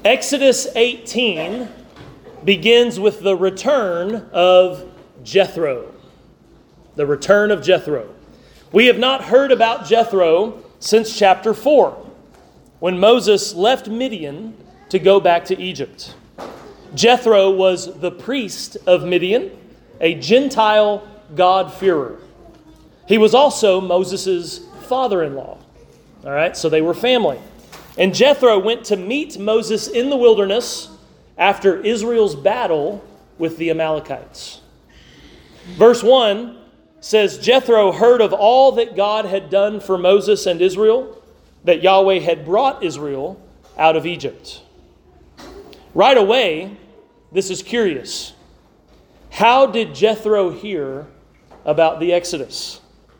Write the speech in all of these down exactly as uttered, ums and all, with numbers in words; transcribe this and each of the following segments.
Exodus eighteen begins with the return of Jethro. The return of Jethro. We have not heard about Jethro since chapter four, when Moses left Midian to go back to Egypt. Jethro was the priest of Midian, a Gentile God-fearer. He was also Moses' father-in-law. All right, so they were family. And Jethro went to meet Moses in the wilderness after Israel's battle with the Amalekites. Verse one says, Jethro heard of all that God had done for Moses and Israel, that Yahweh had brought Israel out of Egypt. Right away, this is curious. How did Jethro hear about the Exodus?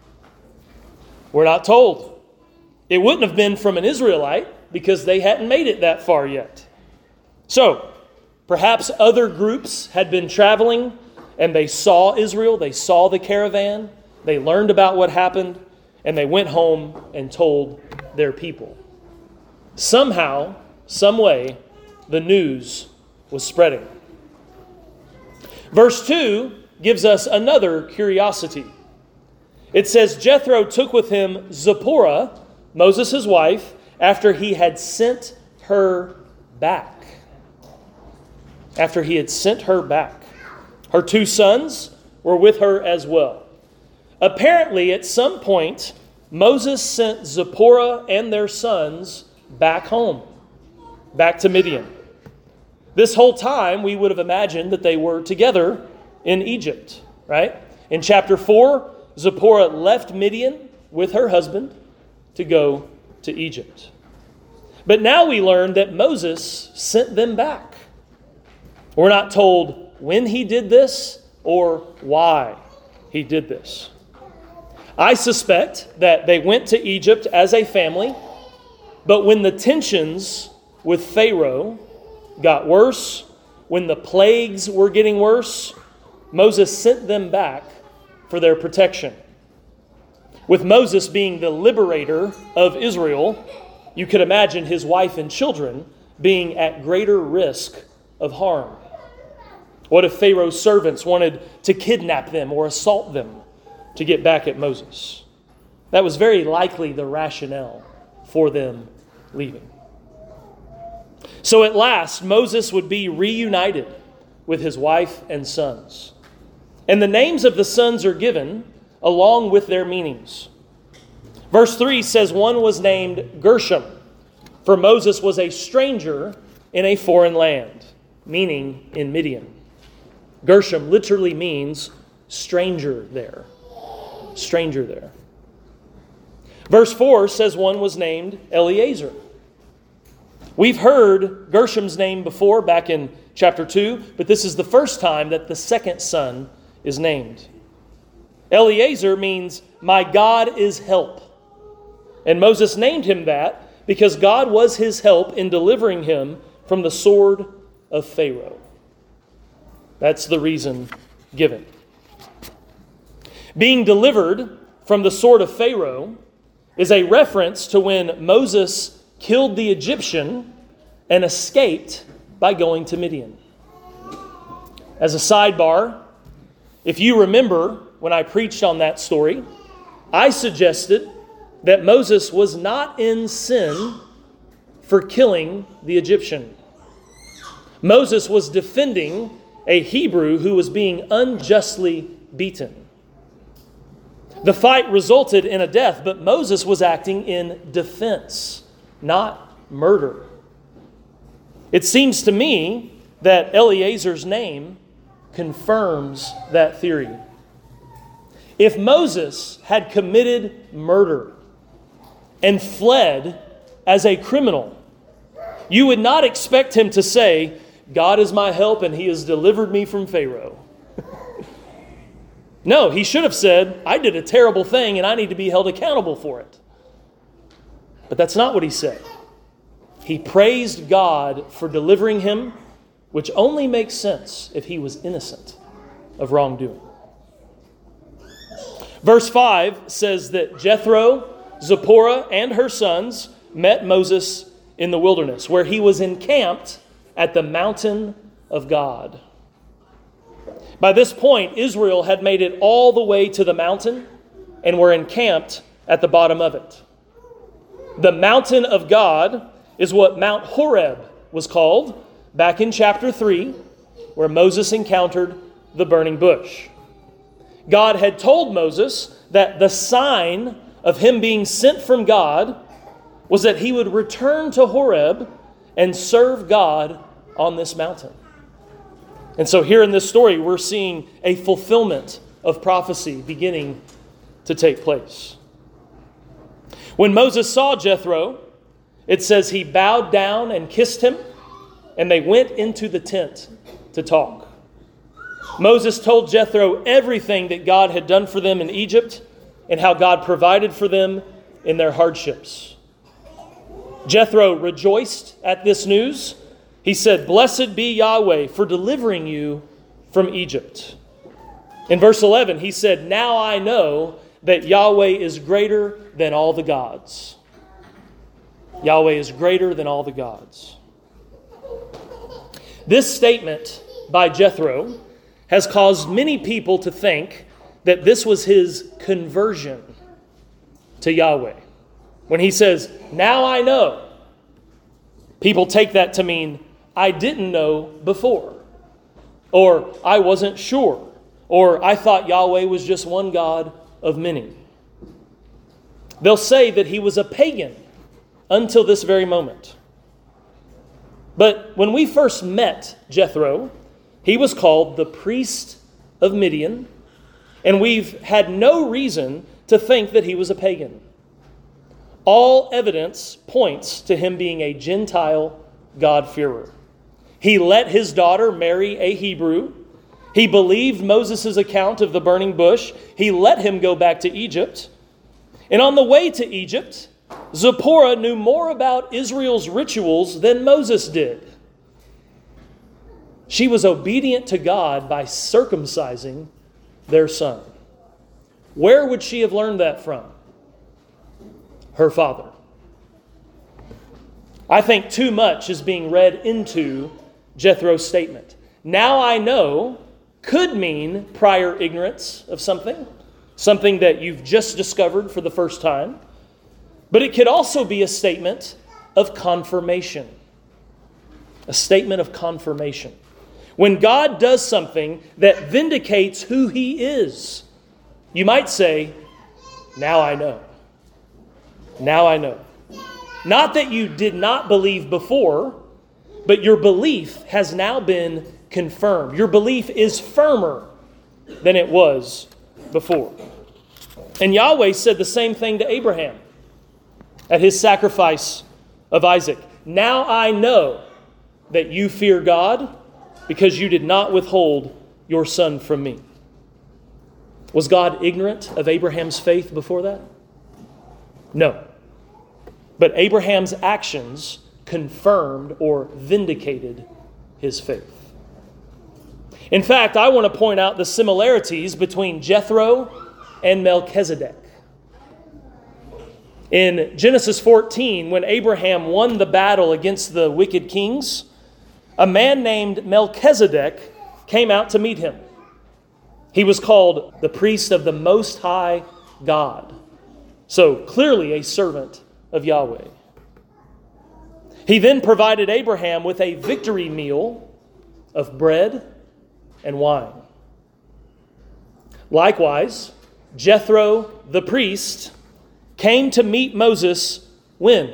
We're not told. It wouldn't have been from an Israelite because they hadn't made it that far yet. So, perhaps other groups had been traveling and they saw Israel, they saw the caravan, they learned about what happened, and they went home and told their people. Somehow, some way, the news was spreading. Verse two gives us another curiosity. It says, Jethro took with him Zipporah, Moses' wife, after he had sent her back. After he had sent her back. Her two sons were with her as well. Apparently, at some point, Moses sent Zipporah and their sons back home, back to Midian. This whole time, we would have imagined that they were together in Egypt, right? In chapter four, Zipporah left Midian with her husband to go to Egypt. But now we learn that Moses sent them back. We're not told when he did this or why he did this. I suspect that they went to Egypt as a family, but when the tensions with Pharaoh got worse, when the plagues were getting worse, Moses sent them back for their protection. With Moses being the liberator of Israel, you could imagine his wife and children being at greater risk of harm. What if Pharaoh's servants wanted to kidnap them or assault them to get back at Moses? That was very likely the rationale for them leaving. So at last, Moses would be reunited with his wife and sons. And the names of the sons are given along with their meanings. Verse three says one was named Gershom, for Moses was a stranger in a foreign land, meaning in Midian. Gershom literally means stranger there. Stranger there. Verse four says one was named Eleazar. We've heard Gershom's name before back in chapter two, but this is the first time that the second son is named. Eleazar means, my God is help. And Moses named him that because God was his help in delivering him from the sword of Pharaoh. That's the reason given. Being delivered from the sword of Pharaoh is a reference to when Moses killed the Egyptian and escaped by going to Midian. As a sidebar, if you remember when I preached on that story, I suggested that Moses was not in sin for killing the Egyptian. Moses was defending a Hebrew who was being unjustly beaten. The fight resulted in a death, but Moses was acting in defense, not murder. It seems to me that Eleazar's name confirms that theory. If Moses had committed murder and fled as a criminal, you would not expect him to say, God is my help and he has delivered me from Pharaoh. No, he should have said, I did a terrible thing and I need to be held accountable for it. But that's not what he said. He praised God for delivering him, which only makes sense if he was innocent of wrongdoing. Verse five says that Jethro, Zipporah, and her sons met Moses in the wilderness, where he was encamped at the mountain of God. By this point, Israel had made it all the way to the mountain and were encamped at the bottom of it. The mountain of God is what Mount Horeb was called back in chapter three, where Moses encountered the burning bush. God had told Moses that the sign of him being sent from God was that he would return to Horeb and serve God on this mountain. And so here in this story, we're seeing a fulfillment of prophecy beginning to take place. When Moses saw Jethro, it says he bowed down and kissed him, and they went into the tent to talk. Moses told Jethro everything that God had done for them in Egypt and how God provided for them in their hardships. Jethro rejoiced at this news. He said, "Blessed be Yahweh for delivering you from Egypt." In verse eleven, he said, "Now I know that Yahweh is greater than all the gods." Yahweh is greater than all the gods. This statement by Jethro has caused many people to think that this was his conversion to Yahweh. When he says, "Now I know," people take that to mean, "I didn't know before," or "I wasn't sure," or "I thought Yahweh was just one God of many." They'll say that he was a pagan until this very moment. But when we first met Jethro, he was called the priest of Midian, and we've had no reason to think that he was a pagan. All evidence points to him being a Gentile God-fearer. He let his daughter marry a Hebrew. He believed Moses' account of the burning bush. He let him go back to Egypt. And on the way to Egypt, Zipporah knew more about Israel's rituals than Moses did. She was obedient to God by circumcising their son. Where would she have learned that from? Her father. I think too much is being read into Jethro's statement. "Now I know" could mean prior ignorance of something, something that you've just discovered for the first time. But it could also be a statement of confirmation. A statement of confirmation. When God does something that vindicates who He is, you might say, "Now I know. Now I know." Not that you did not believe before, but your belief has now been confirmed. Your belief is firmer than it was before. And Yahweh said the same thing to Abraham at his sacrifice of Isaac. "Now I know that you fear God because you did not withhold your son from me." Was God ignorant of Abraham's faith before that? No. But Abraham's actions confirmed or vindicated his faith. In fact, I want to point out the similarities between Jethro and Melchizedek. In Genesis fourteen, when Abraham won the battle against the wicked kings, a man named Melchizedek came out to meet him. He was called the priest of the Most High God. So clearly a servant of Yahweh. He then provided Abraham with a victory meal of bread and wine. Likewise, Jethro the priest came to meet Moses when?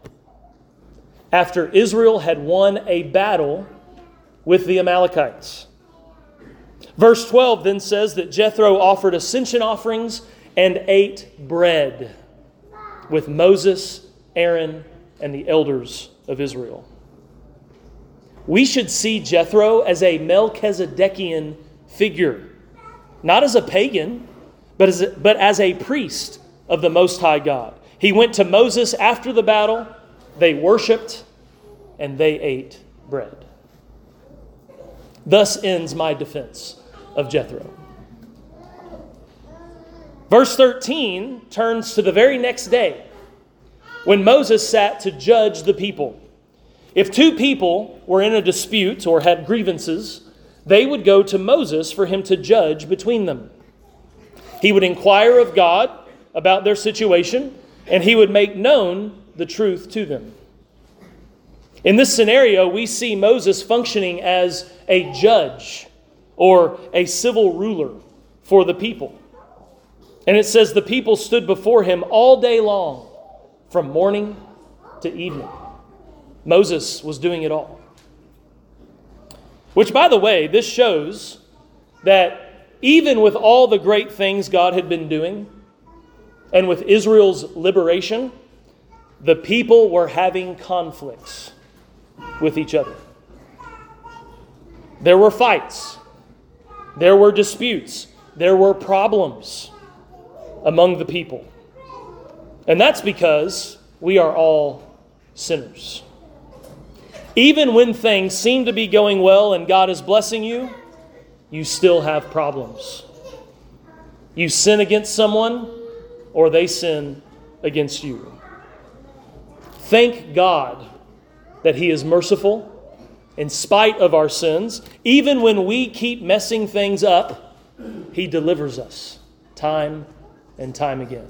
After Israel had won a battle with the Amalekites. Verse twelve then says that Jethro offered ascension offerings and ate bread with Moses, Aaron, and the elders of Israel. We should see Jethro as a Melchizedekian figure, not as a pagan, but as a, but as a priest of the Most High God. He went to Moses after the battle, they worshiped, and they ate bread. Thus ends my defense of Jethro. Verse thirteen turns to the very next day when Moses sat to judge the people. If two people were in a dispute or had grievances, they would go to Moses for him to judge between them. He would inquire of God about their situation, and he would make known the truth to them. In this scenario, we see Moses functioning as a judge or a civil ruler for the people. And it says the people stood before him all day long, from morning to evening. Moses was doing it all. Which, by the way, this shows that even with all the great things God had been doing, and with Israel's liberation, the people were having conflicts with each other. There were fights. There were disputes. There were problems among the people. And that's because we are all sinners. Even when things seem to be going well and God is blessing you, you still have problems. You sin against someone, or they sin against you. Thank God that He is merciful in spite of our sins. Even when we keep messing things up, He delivers us time and time again.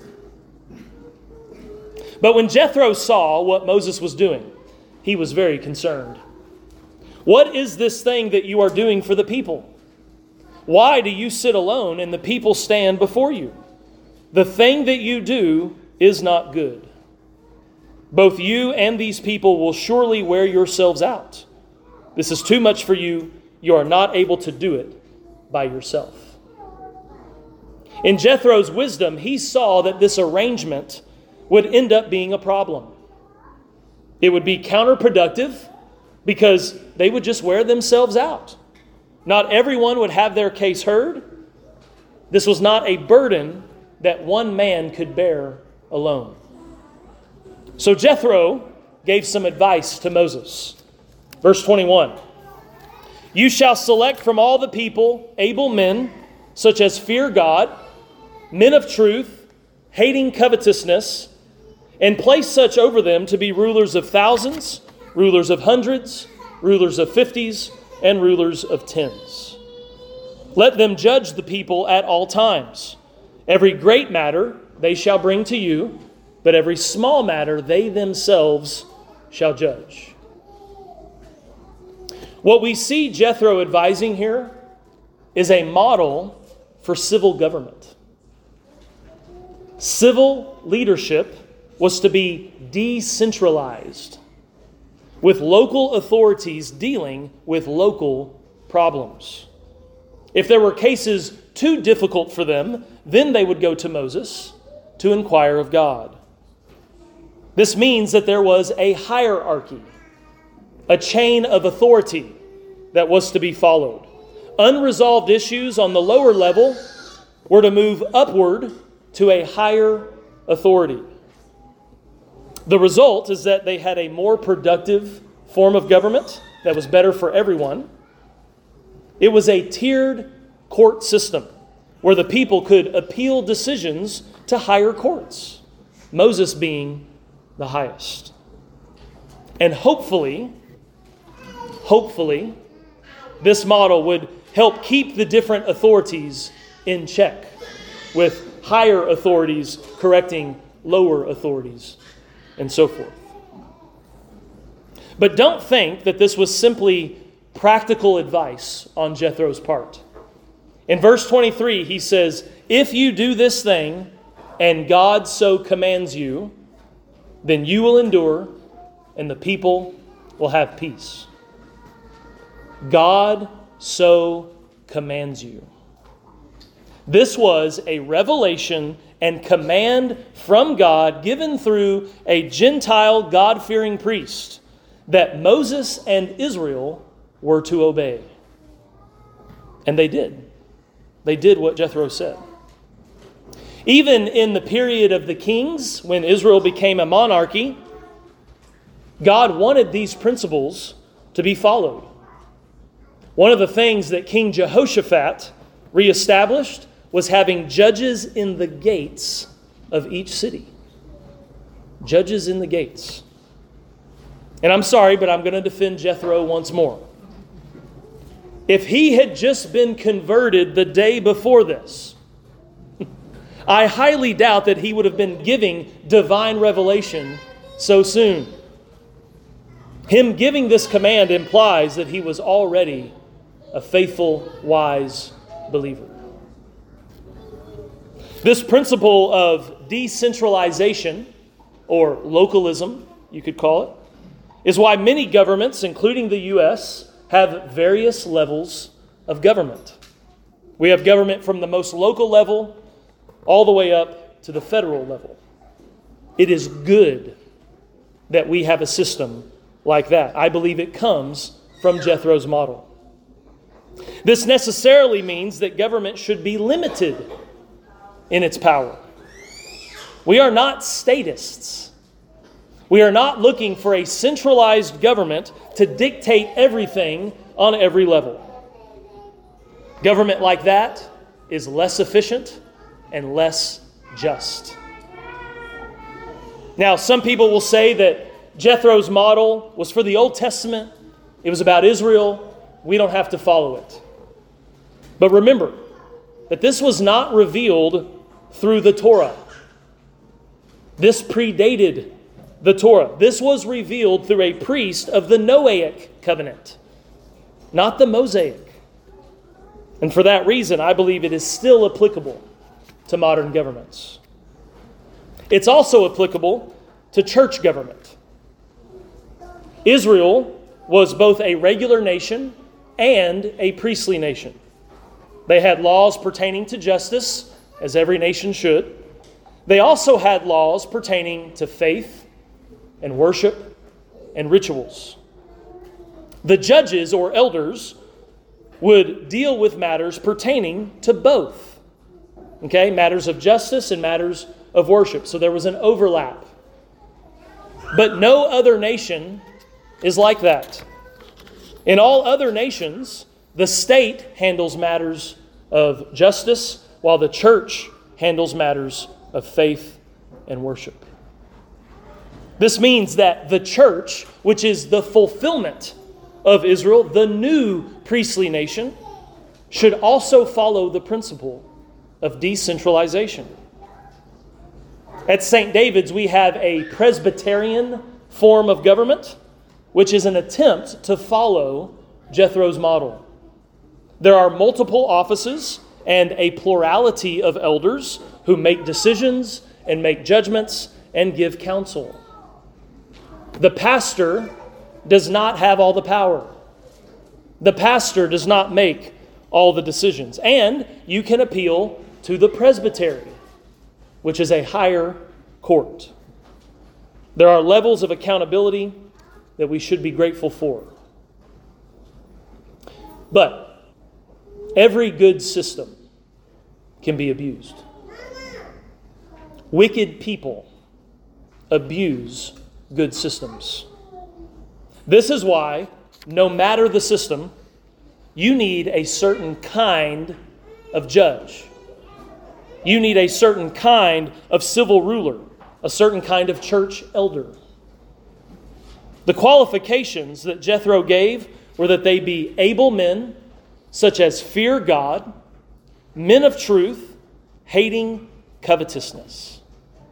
But when Jethro saw what Moses was doing, he was very concerned. What is this thing that you are doing for the people? Why do you sit alone and the people stand before you? The thing that you do is not good. Both you and these people will surely wear yourselves out. This is too much for you. You are not able to do it by yourself. In Jethro's wisdom, he saw that this arrangement would end up being a problem. It would be counterproductive because they would just wear themselves out. Not everyone would have their case heard. This was not a burden that one man could bear alone. So Jethro gave some advice to Moses. Verse twenty-one. You shall select from all the people able men, such as fear God, men of truth, hating covetousness, and place such over them to be rulers of thousands, rulers of hundreds, rulers of fifties, and rulers of tens. Let them judge the people at all times. Every great matter they shall bring to you, but every small matter they themselves shall judge. What we see Jethro advising here is a model for civil government. Civil leadership was to be decentralized, with local authorities dealing with local problems. If there were cases too difficult for them, then they would go to Moses to inquire of God. This means that there was a hierarchy, a chain of authority that was to be followed. Unresolved issues on the lower level were to move upward to a higher authority. The result is that they had a more productive form of government that was better for everyone. It was a tiered court system where the people could appeal decisions to higher courts, Moses being the highest. And hopefully, hopefully, this model would help keep the different authorities in check, with higher authorities correcting lower authorities, and so forth. But don't think that this was simply practical advice on Jethro's part. In verse twenty-three, he says, if you do this thing, and God so commands you, then you will endure, and the people will have peace. God so commands you. This was a revelation and command from God given through a Gentile God-fearing priest that Moses and Israel were to obey. And they did. They did what Jethro said. Even in the period of the kings, when Israel became a monarchy, God wanted these principles to be followed. One of the things that King Jehoshaphat reestablished was having judges in the gates of each city. judges in the gates. And I'm sorry, but I'm going to defend Jethro once more. If he had just been converted the day before this, I highly doubt that he would have been giving divine revelation so soon. Him giving this command implies that he was already a faithful, wise believer. This principle of decentralization, or localism, you could call it, is why many governments, including the U S, have various levels of government. We have government from the most local level all the way up to the federal level. It is good that we have a system like that. I believe it comes from Jethro's model. This necessarily means that government should be limited in its power. We are not statists. We are not looking for a centralized government to dictate everything on every level. Government like that is less efficient and less just. Now, some people will say that Jethro's model was for the Old Testament. It was about Israel. We don't have to follow it. But remember that this was not revealed through the Torah. This predated the Torah. This was revealed through a priest of the Noahic covenant, not the Mosaic. And for that reason, I believe it is still applicable to modern governments. It's also applicable to church government. Israel was both a regular nation and a priestly nation. They had laws pertaining to justice, as every nation should. They also had laws pertaining to faith and worship and rituals. The judges or elders would deal with matters pertaining to both. Okay, matters of justice and matters of worship. So there was an overlap. But no other nation is like that. In all other nations, the state handles matters of justice, while the church handles matters of faith and worship. This means that the church, which is the fulfillment of Israel, the new priestly nation, should also follow the principle of decentralization. At Saint David's, we have a Presbyterian form of government, which is an attempt to follow Jethro's model. There are multiple offices and a plurality of elders who make decisions and make judgments and give counsel. The pastor does not have all the power. The pastor does not make all the decisions. And you can appeal to the presbytery, which is a higher court. There are levels of accountability that we should be grateful for. But every good system can be abused. Wicked people abuse good systems. This is why, no matter the system, you need a certain kind of judge. You need a certain kind of civil ruler, a certain kind of church elder. The qualifications that Jethro gave were that they be able men, such as fear God, men of truth, hating covetousness.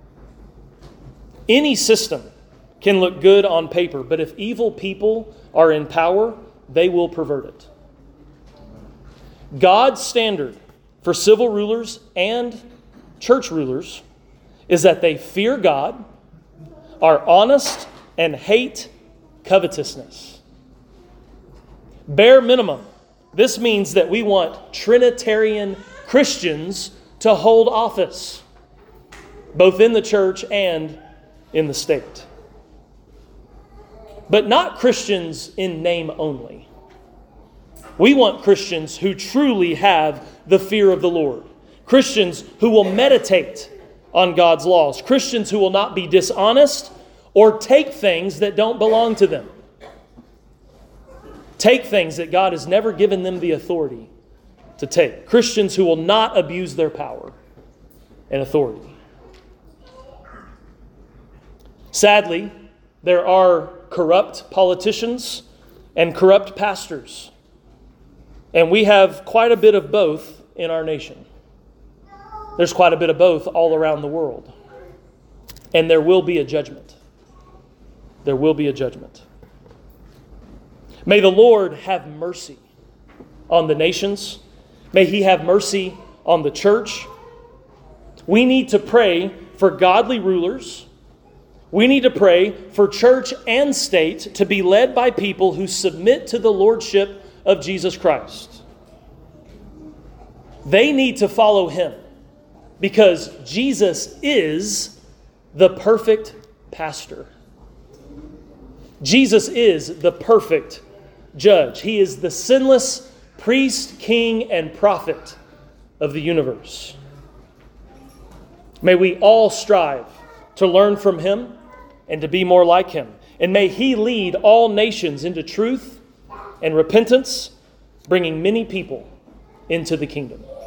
Any system can look good on paper, but if evil people are in power, they will pervert it. God's standard for civil rulers and church rulers is that they fear God, are honest, and hate covetousness. Bare minimum, this means that we want Trinitarian Christians to hold office, both in the church and in the state. But not Christians in name only. We want Christians who truly have the fear of the Lord. Christians who will meditate on God's laws. Christians who will not be dishonest or take things that don't belong to them. Take things that God has never given them the authority to take. Christians who will not abuse their power and authority. Sadly, there are corrupt politicians and corrupt pastors. And we have quite a bit of both in our nation. There's quite a bit of both all around the world. And there will be a judgment. There will be a judgment. May the Lord have mercy on the nations. May He have mercy on the church. We need to pray for godly rulers. We need to pray for church and state to be led by people who submit to the lordship of Jesus Christ. They need to follow Him because Jesus is the perfect pastor. Jesus is the perfect judge. He is the sinless priest, king, and prophet of the universe. May we all strive to learn from Him and to be more like Him. And may He lead all nations into truth and repentance, bringing many people into the kingdom.